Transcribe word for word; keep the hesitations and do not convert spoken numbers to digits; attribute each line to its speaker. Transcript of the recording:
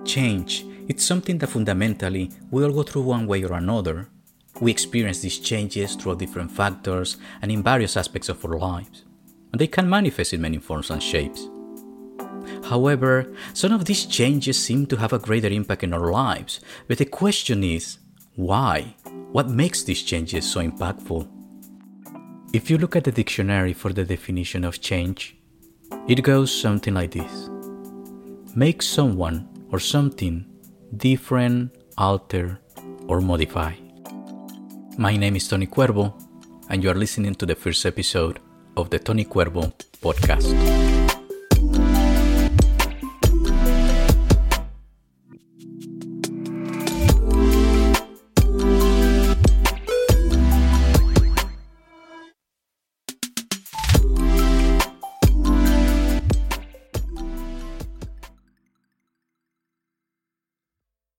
Speaker 1: Change, it's something that fundamentally we all go through one way or another. We experience these changes through different factors and in various aspects of our lives, and they can manifest in many forms and shapes. However, some of these changes seem to have a greater impact in our lives, but the question is, why? What makes these changes so impactful? If you look at the dictionary for the definition of change, it goes something like this. Make someone or something different, alter, or modify. My name is Tony Cuervo, and you are listening to the first episode of the Tony Cuervo podcast.